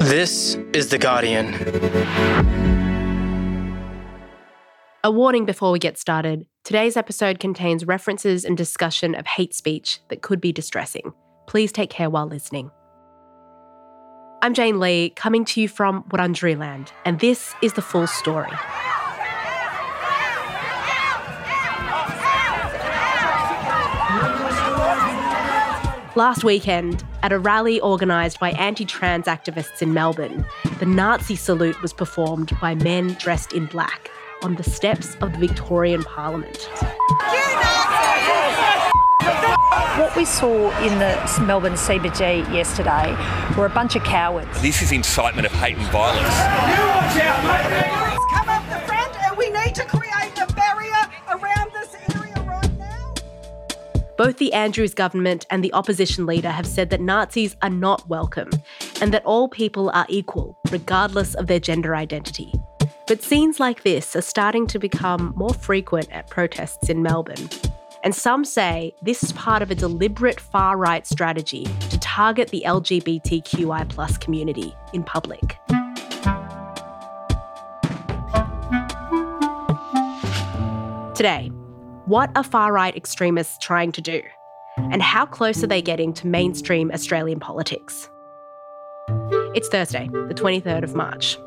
This is The Guardian. A warning before we get started. Today's episode contains references and discussion of hate speech that could be distressing. Please take care while listening. I'm Jane Lee, coming to you from Wurundjeri Land, and this is the full story. Last weekend, at a rally organised by anti-trans activists in Melbourne, the Nazi salute was performed by men dressed in black on the steps of the Victorian Parliament. What we saw in the Melbourne CBD yesterday were a bunch of cowards. This is incitement of hate and violence. Come up the front and we need to create a barrier around this area right now. Both the Andrews government and the opposition leader have said that Nazis are not welcome and that all people are equal, regardless of their gender identity. But scenes like this are starting to become more frequent at protests in Melbourne. And some say this is part of a deliberate far-right strategy to target the LGBTQI+ community in public. Today, what are far-right extremists trying to do? And how close are they getting to mainstream Australian politics? It's Thursday, the 23rd of March.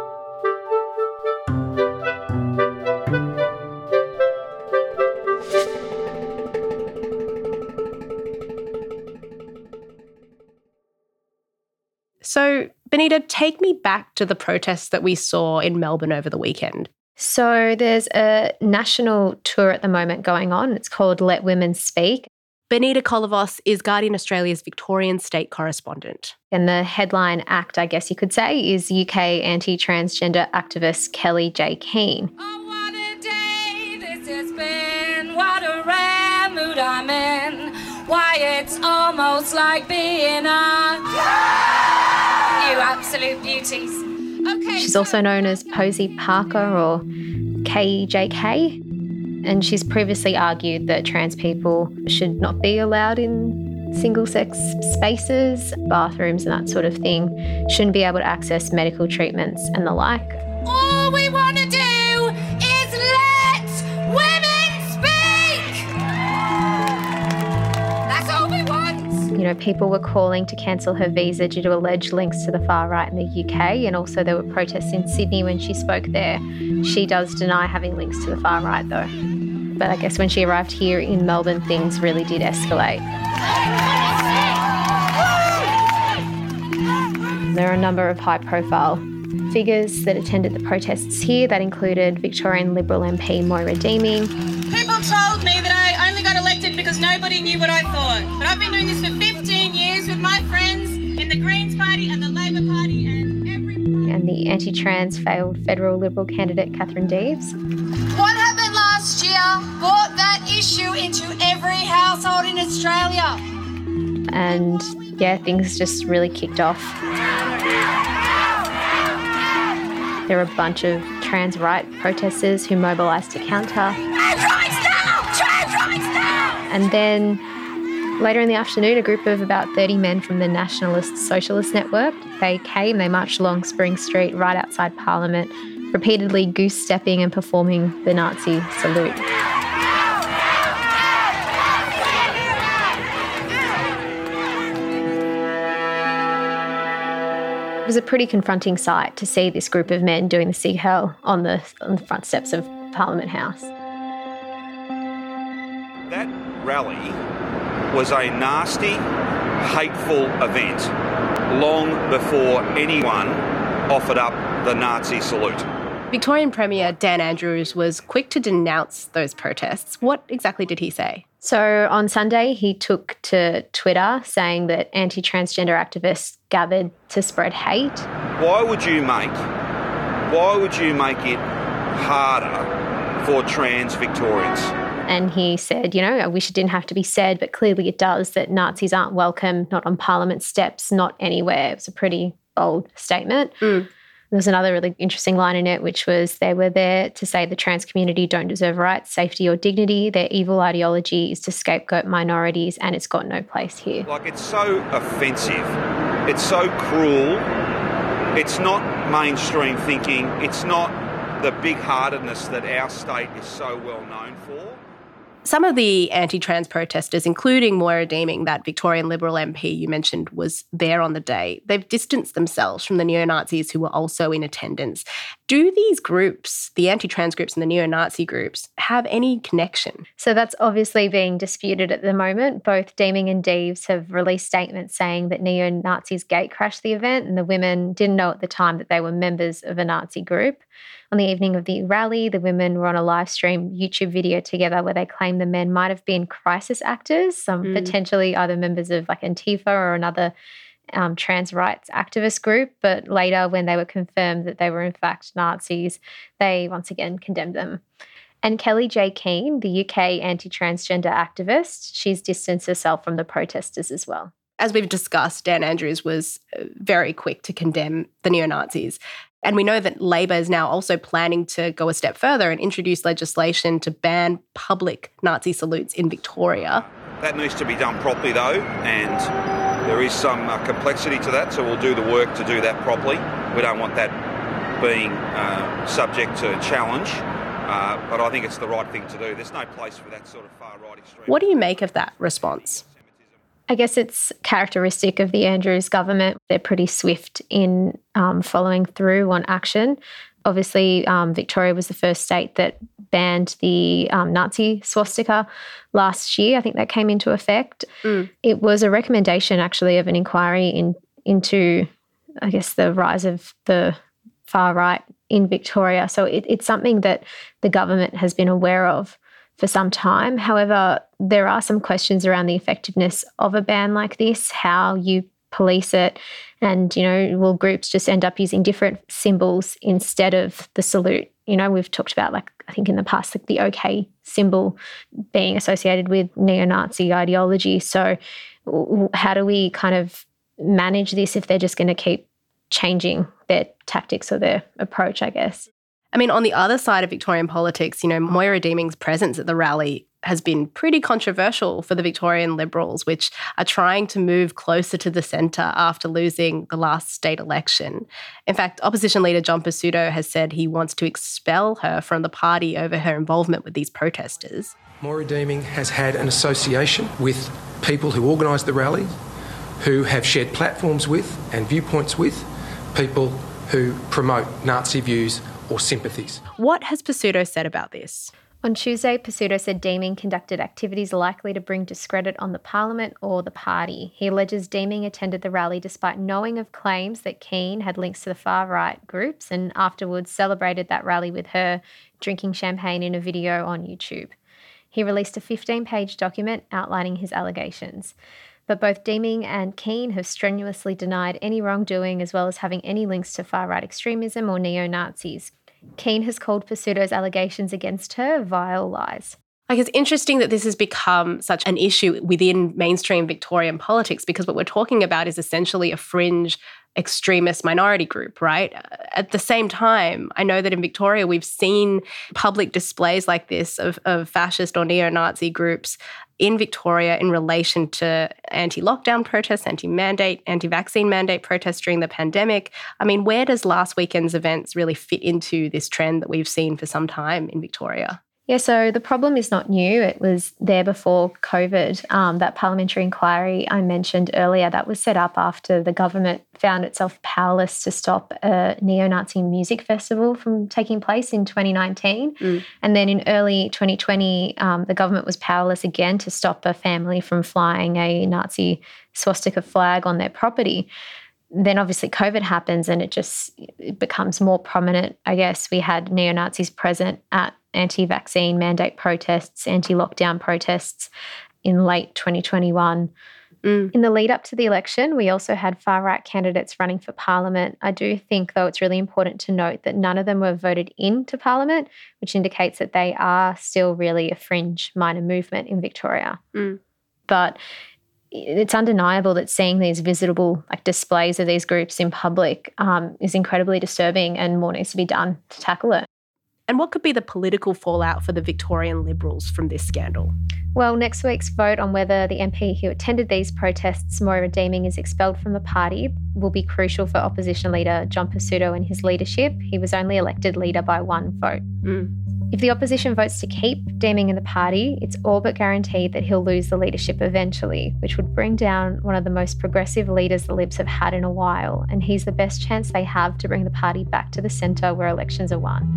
So, Benita, take me back to the protests that we saw in Melbourne over the weekend. So there's a national tour at the moment going on. It's called Let Women Speak. Benita Kolovos is Guardian Australia's Victorian state correspondent. And the headline act, I guess you could say, is UK anti-transgender activist Kellie J. Keane. Oh, what a day this has been. What a rare mood I'm in. Why, it's almost like being you absolute beauties. Okay. She's also known as Posey Parker or KJK. And she's previously argued that trans people should not be allowed in single-sex spaces, bathrooms and that sort of thing, shouldn't be able to access medical treatments and the like. All we want to do is let women speak! That's all we want! You know, people were calling to cancel her visa due to alleged links to the far right in the UK, and also there were protests in Sydney when she spoke there. She does deny having links to the far right though. But I guess when she arrived here in Melbourne, things really did escalate. There are a number of high-profile figures that attended the protests here. That included Victorian Liberal MP Moira Deeming. People told me that I only got elected because nobody knew what I thought. But I've been doing this for 15 years with my friends in the Greens Party and the Labor Party and every party. And the anti-trans failed federal Liberal candidate Catherine Deves. What happened last year brought that issue into every household in Australia. And yeah, things just really kicked off. There were a bunch of trans right protesters who mobilised to counter. Trans rights now! Trans rights now! And then later in the afternoon, a group of about 30 men from the Nationalist Socialist Network, they marched along Spring Street right outside Parliament, repeatedly goose-stepping and performing the Nazi salute. It was a pretty confronting sight to see this group of men doing the Sieg Heil on the front steps of Parliament House. That rally was a nasty, hateful event long before anyone offered up the Nazi salute. Victorian Premier Dan Andrews was quick to denounce those protests. What exactly did he say? So on Sunday, he took to Twitter saying that anti-transgender activists gathered to spread hate. Why would you make it harder for trans Victorians? And he said, I wish it didn't have to be said, but clearly it does, that Nazis aren't welcome, not on Parliament steps, not anywhere. It was a pretty bold statement. There was another really interesting line in it, which was they were there to say the trans community don't deserve rights, safety or dignity. Their evil ideology is to scapegoat minorities and it's got no place here. Like, it's so offensive. It's so cruel It's not mainstream thinking. It's not the big-heartedness that our state is so well known for. Some of the anti-trans protesters, including Moira Deeming, that Victorian Liberal MP you mentioned was there on the day, they've distanced themselves from the neo-Nazis who were also in attendance. Do these groups, the anti-trans groups and the neo-Nazi groups, have any connection? So that's obviously being disputed at the moment. Both Deeming and Deeves have released statements saying that neo-Nazis gatecrashed the event and the women didn't know at the time that they were members of a Nazi group. On the evening of the rally, the women were on a live stream YouTube video together where they claimed the men might have been crisis actors, some potentially either members of like Antifa or another trans rights activist group. But later, when they were confirmed that they were in fact Nazis, they once again condemned them. And Kellie J. Keane, the UK anti-transgender activist, she's distanced herself from the protesters as well. As we've discussed, Dan Andrews was very quick to condemn the neo-Nazis. And we know that Labor is now also planning to go a step further and introduce legislation to ban public Nazi salutes in Victoria. That needs to be done properly, though, and there is some complexity to that, so we'll do the work to do that properly. We don't want that being subject to challenge, but I think it's the right thing to do. There's no place for that sort of far-right extreme. What do you make of that response? I guess it's characteristic of the Andrews government. They're pretty swift in following through on action. Obviously, Victoria was the first state that banned the Nazi swastika last year. I think that came into effect. It was a recommendation, actually, of an inquiry into, I guess, the rise of the far right in Victoria. So it's something that the government has been aware of for some time. However, there are some questions around the effectiveness of a ban like this, how you police it, and, you know, will groups just end up using different symbols instead of the salute? You know, we've talked about, like, I think in the past, like the OK symbol being associated with neo-Nazi ideology. So how do we kind of manage this if they're just going to keep changing their tactics or their approach, I guess? I mean, on the other side of Victorian politics, you know, Moira Deeming's presence at the rally has been pretty controversial for the Victorian Liberals, which are trying to move closer to the centre after losing the last state election. In fact, opposition leader John Pesutto has said he wants to expel her from the party over her involvement with these protesters. Moira Deeming has had an association with people who organised the rally, who have shared platforms with and viewpoints with people who promote Nazi views or sympathies. What has Pesutto said about this? On Tuesday, Pesutto said Deeming conducted activities likely to bring discredit on the parliament or the party. He alleges Deeming attended the rally despite knowing of claims that Keane had links to the far-right groups and afterwards celebrated that rally with her, drinking champagne in a video on YouTube. He released a 15-page document outlining his allegations. But both Deeming and Keane have strenuously denied any wrongdoing as well as having any links to far-right extremism or neo-Nazis. Keane has called Pesutto's allegations against her vile lies. Like, it's interesting that this has become such an issue within mainstream Victorian politics, because what we're talking about is essentially a fringe extremist minority group, right? At the same time, I know that in Victoria we've seen public displays like this of fascist or neo-Nazi groups in Victoria in relation to anti-lockdown protests, anti-mandate, anti-vaccine mandate protests during the pandemic. I mean, where does last weekend's events really fit into this trend that we've seen for some time in Victoria? Yeah, so the problem is not new. It was there before COVID. That parliamentary inquiry I mentioned earlier, that was set up after the government found itself powerless to stop a neo-Nazi music festival from taking place in 2019. And then in early 2020, the government was powerless again to stop a family from flying a Nazi swastika flag on their property. Then obviously COVID happens and it becomes more prominent. I guess we had neo-Nazis present at anti-vaccine mandate protests, anti-lockdown protests in late 2021. In the lead up to the election, we also had far-right candidates running for parliament. I do think, though, it's really important to note that none of them were voted into parliament, which indicates that they are still really a fringe minor movement in Victoria. But it's undeniable that seeing these visible displays of these groups in public is incredibly disturbing, and more needs to be done to tackle it. And what could be the political fallout for the Victorian Liberals from this scandal? Well, next week's vote on whether the MP who attended these protests, Moira Deeming, is expelled from the party will be crucial for opposition leader John Pesutto and his leadership. He was only elected leader by one vote. If the opposition votes to keep Deeming in the party, it's all but guaranteed that he'll lose the leadership eventually, which would bring down one of the most progressive leaders the Libs have had in a while, and he's the best chance they have to bring the party back to the centre where elections are won.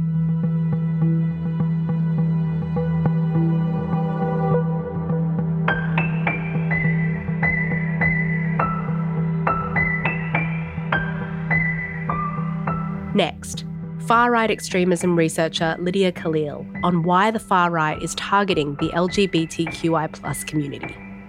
Next, far-right extremism researcher Lydia Khalil on why the far right is targeting the LGBTQI+ community.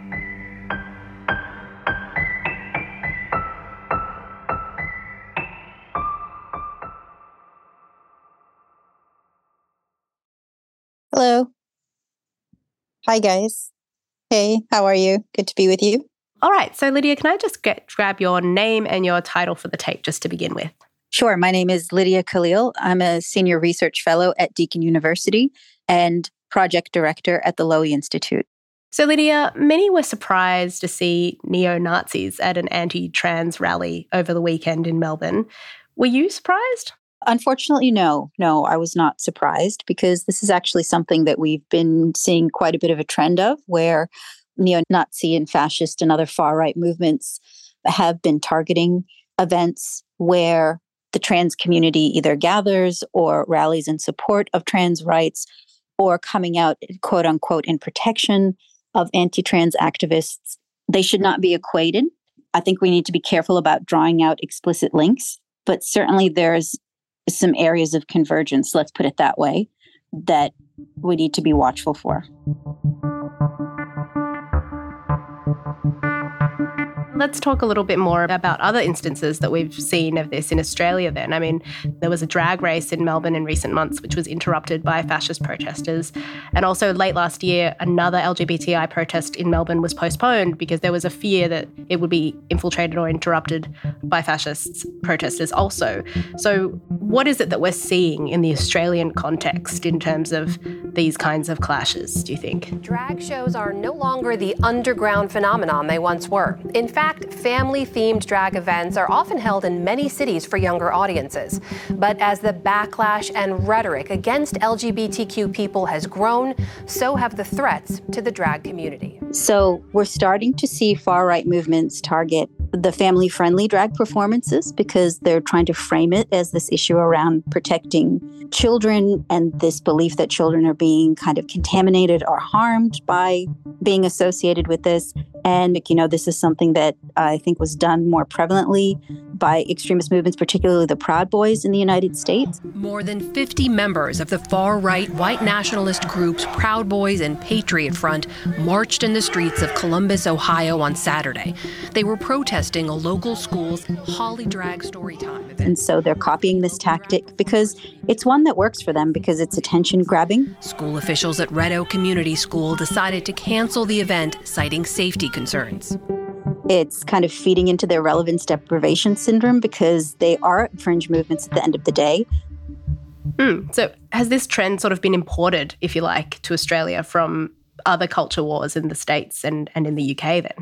Hello. Hi, guys. Hey, how are you? Good to be with you. All right, so Lydia, can I just grab your name and your title for the tape just to begin with? Sure. My name is Lydia Khalil. I'm a senior research fellow at Deakin University and project director at the Lowy Institute. So Lydia, many were surprised to see neo-Nazis at an anti-trans rally over the weekend in Melbourne. Were you surprised? Unfortunately, no. No, I was not surprised because this is actually something that we've been seeing quite a bit of a trend of, where neo-Nazi and fascist and other far-right movements have been targeting events where the trans community either gathers or rallies in support of trans rights or coming out, quote unquote, in protection of anti-trans activists. They should not be equated. I think we need to be careful about drawing out explicit links, but certainly there's some areas of convergence, let's put it that way, that we need to be watchful for. Let's talk a little bit more about other instances that we've seen of this in Australia then. I mean, there was a drag race in Melbourne in recent months, which was interrupted by fascist protesters. And also late last year, another LGBTI protest in Melbourne was postponed because there was a fear that it would be infiltrated or interrupted by fascist protesters also. So what is it that we're seeing in the Australian context in terms of these kinds of clashes, do you think? Drag shows are no longer the underground phenomenon they once were. In fact, family-themed drag events are often held in many cities for younger audiences. But as the backlash and rhetoric against LGBTQ people has grown, so have the threats to the drag community. So we're starting to see far-right movements target the family-friendly drag performances because they're trying to frame it as this issue around protecting children and this belief that children are being kind of contaminated or harmed by being associated with this. And, this is something that I think was done more prevalently by extremist movements, particularly the Proud Boys in the United States. More than 50 members of the far-right white nationalist groups Proud Boys and Patriot Front marched in the streets of Columbus, Ohio on Saturday. They were protesting a local school's Holly Drag Storytime event. And so they're copying this tactic because it's one that works for them because it's attention grabbing. School officials at Red Oak Community School decided to cancel the event, citing safety concerns. It's kind of feeding into their relevance deprivation syndrome because they are fringe movements at the end of the day. So has this trend sort of been imported, if you like, to Australia from other culture wars in the States and in the UK then?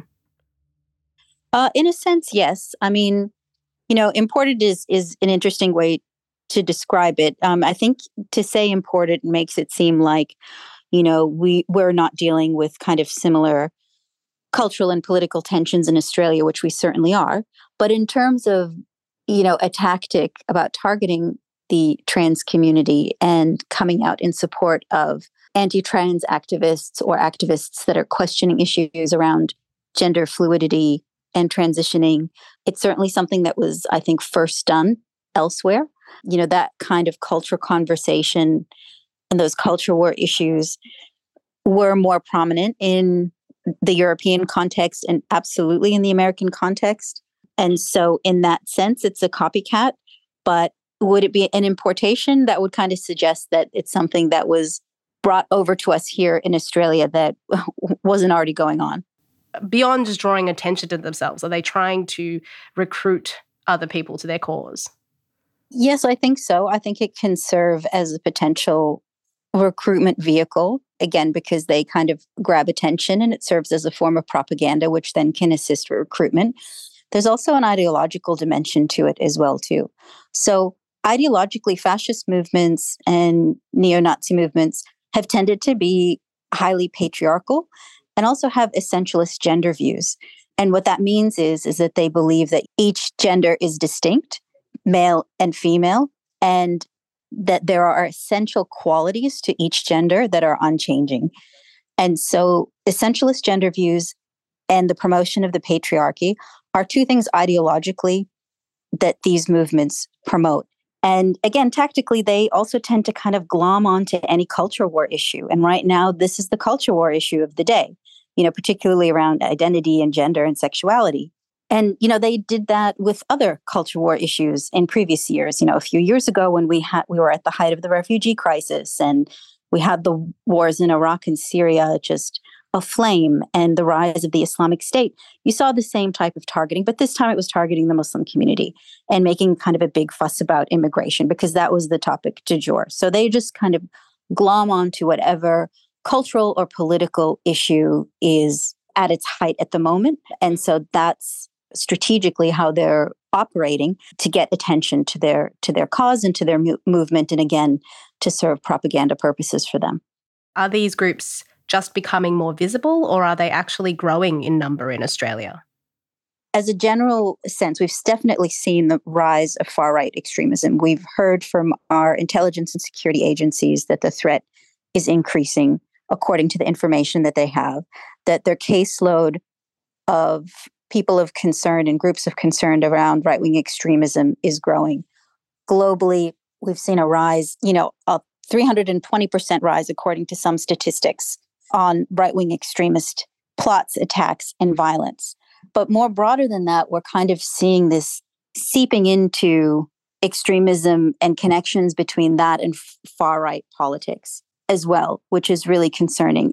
In a sense, yes. I mean, imported is an interesting way to describe it. I think to say imported makes it seem like, we're not dealing with kind of similar cultural and political tensions in Australia, which we certainly are. But in terms of, a tactic about targeting the trans community and coming out in support of anti-trans activists or activists that are questioning issues around gender fluidity and transitioning, it's certainly something that was, I think, first done elsewhere. That kind of culture conversation and those culture war issues were more prominent in the European context and absolutely in the American context. And so in that sense, it's a copycat. But would it be an importation? That would kind of suggest that it's something that was brought over to us here in Australia that wasn't already going on. Beyond just drawing attention to themselves, are they trying to recruit other people to their cause? Yes, I think so. I think it can serve as a potential recruitment vehicle, again, because they kind of grab attention and it serves as a form of propaganda, which then can assist with recruitment. There's also an ideological dimension to it as well, too. So ideologically, fascist movements and neo-Nazi movements have tended to be highly patriarchal and also have essentialist gender views. And what that means is that they believe that each gender is distinct, male and female, and that there are essential qualities to each gender that are unchanging. And so essentialist gender views and the promotion of the patriarchy are two things ideologically that these movements promote. And again, tactically, they also tend to kind of glom onto any culture war issue. And right now, this is the culture war issue of the day, particularly around identity and gender and sexuality. And, they did that with other culture war issues in previous years. A few years ago when we were at the height of the refugee crisis and we had the wars in Iraq and Syria just aflame and the rise of the Islamic State, you saw the same type of targeting, but this time it was targeting the Muslim community and making kind of a big fuss about immigration because that was the topic du jour. So they just kind of glom onto whatever cultural or political issue is at its height at the moment. And so that's strategically how they're operating to get attention to their cause and to their movement, and again, to serve propaganda purposes for them. Are these groups just becoming more visible, or are they actually growing in number in Australia? As a general sense, we've definitely seen the rise of far-right extremism. We've heard from our intelligence and security agencies that the threat is increasing according to the information that they have, that their caseload of people of concern and groups of concern around right-wing extremism is growing. Globally, we've seen a rise, a 320% rise according to some statistics on right-wing extremist plots, attacks, and violence. But more broader than that, we're kind of seeing this seeping into extremism and connections between that and far-right politics as well, which is really concerning.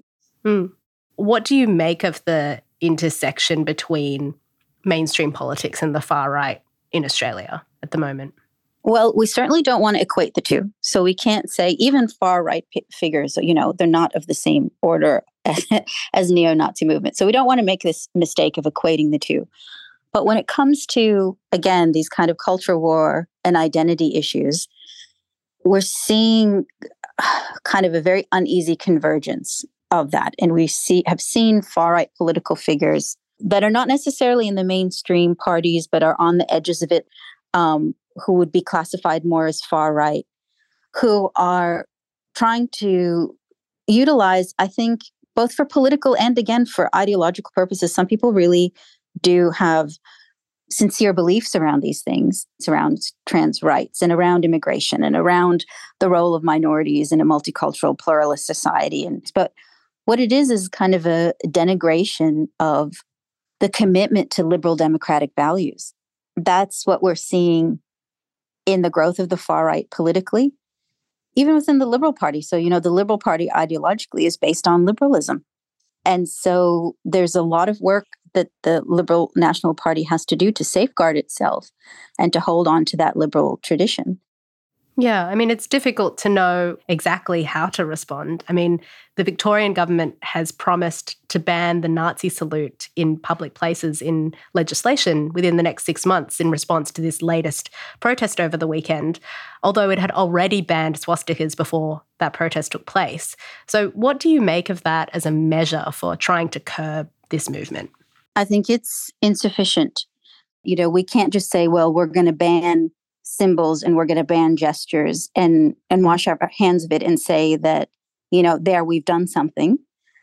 What do you make of the intersection between mainstream politics and the far right in Australia at the moment? Well, we certainly don't want to equate the two. So we can't say even far right figures, they're not of the same order as neo-Nazi movement. So we don't want to make this mistake of equating the two. But when it comes to, again, these kind of culture war and identity issues, we're seeing kind of a very uneasy convergence of that. And we have seen far-right political figures that are not necessarily in the mainstream parties, but are on the edges of it, who would be classified more as far-right, who are trying to utilize, I think, both for political and, again, for ideological purposes. Some people really do have sincere beliefs around these things. It's around trans rights and around immigration and around the role of minorities in a multicultural pluralist society. But what it is kind of a denigration of the commitment to liberal democratic values. That's what we're seeing in the growth of the far right politically, even within the Liberal Party. So, the Liberal Party ideologically is based on liberalism. And so there's a lot of work that the Liberal National Party has to do to safeguard itself and to hold on to that liberal tradition. Yeah, it's difficult to know exactly how to respond. The Victorian government has promised to ban the Nazi salute in public places in legislation within the next 6 months in response to this latest protest over the weekend, although it had already banned swastikas before that protest took place. So what do you make of that as a measure for trying to curb this movement? I think it's insufficient. We can't just say, well, we're going to ban symbols and we're going to ban gestures and wash our hands of it and say that, there we've done something.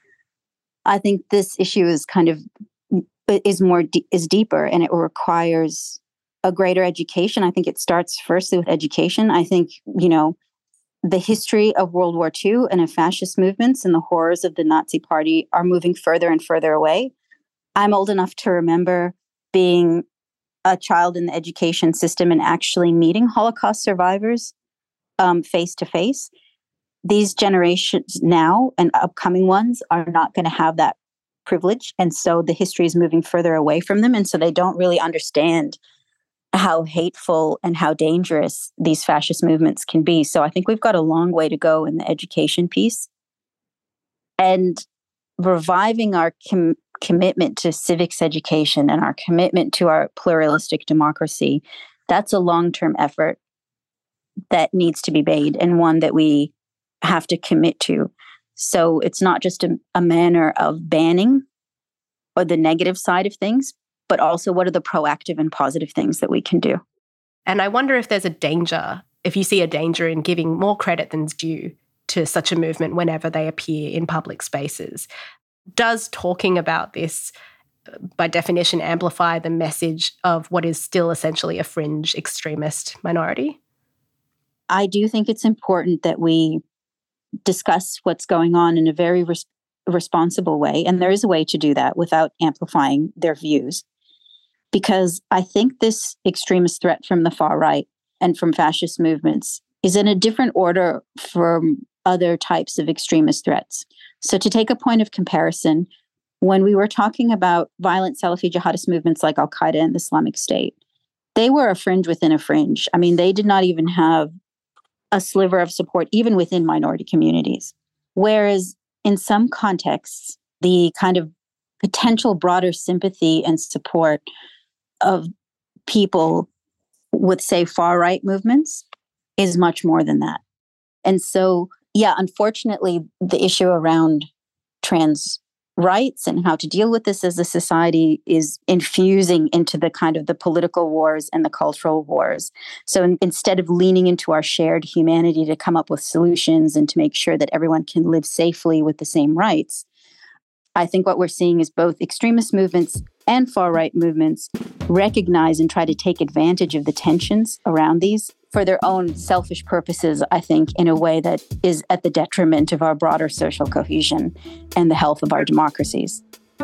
I think this issue is is deeper, and it requires a greater education. I think it starts firstly with education. I think, the history of World War II and of fascist movements and the horrors of the Nazi Party are moving further and further away. I'm old enough to remember being a child in the education system and actually meeting Holocaust survivors face to face. These generations now and upcoming ones are not going to have that privilege. And so the history is moving further away from them. And so they don't really understand how hateful and how dangerous these fascist movements can be. So I think we've got a long way to go in the education piece. And reviving our commitment to civics education and our commitment to our pluralistic democracy, that's a long-term effort that needs to be made and one that we have to commit to. So it's not just a manner of banning or the negative side of things, but also what are the proactive and positive things that we can do. And I wonder if there's a danger, if you see a danger in giving more credit than's due to such a movement whenever they appear in public spaces. Does talking about this, by definition, amplify the message of what is still essentially a fringe extremist minority? I do think it's important that we discuss what's going on in a very responsible way. And there is a way to do that without amplifying their views. Because I think this extremist threat from the far right and from fascist movements is in a different order from other types of extremist threats. So to take a point of comparison, when we were talking about violent Salafi jihadist movements like Al-Qaeda and the Islamic State, they were a fringe within a fringe. I mean, they did not even have a sliver of support, even within minority communities. Whereas in some contexts, the kind of potential broader sympathy and support of people with, say, far-right movements is much more than that. And so, yeah, unfortunately, the issue around trans rights and how to deal with this as a society is infusing into the kind of the political wars and the cultural wars. So instead of leaning into our shared humanity to come up with solutions and to make sure that everyone can live safely with the same rights, I think what we're seeing is both extremist movements and far-right movements recognize and try to take advantage of the tensions around these for their own selfish purposes, I think, in a way that is at the detriment of our broader social cohesion and the health of our democracies.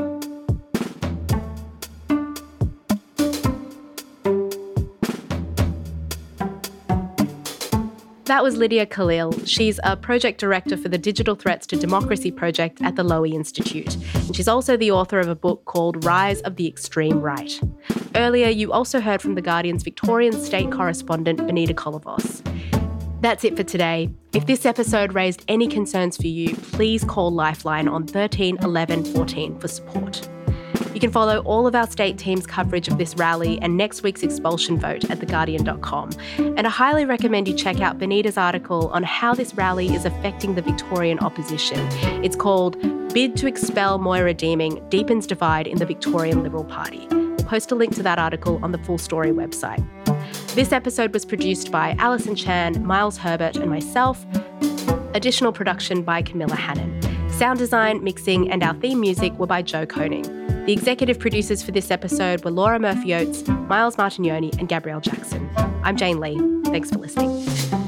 That was Lydia Khalil. She's a project director for the Digital Threats to Democracy project at the Lowy Institute. And she's also the author of a book called Rise of the Extreme Right. Earlier, you also heard from The Guardian's Victorian state correspondent, Benita Kolovos. That's it for today. If this episode raised any concerns for you, please call Lifeline on 13 11 14 for support. You can follow all of our state team's coverage of this rally and next week's expulsion vote at theguardian.com. And I highly recommend you check out Benita's article on how this rally is affecting the Victorian opposition. It's called Bid to Expel Moira Deeming Deepens Divide in the Victorian Liberal Party. We'll post a link to that article on the Full Story website. This episode was produced by Alison Chan, Miles Herbert and myself. Additional production by Camilla Hannon. Sound design, mixing and our theme music were by Joe Koning. The executive producers for this episode were Laura Murphy-Oates, Miles Martignoni and Gabrielle Jackson. I'm Jane Lee. Thanks for listening.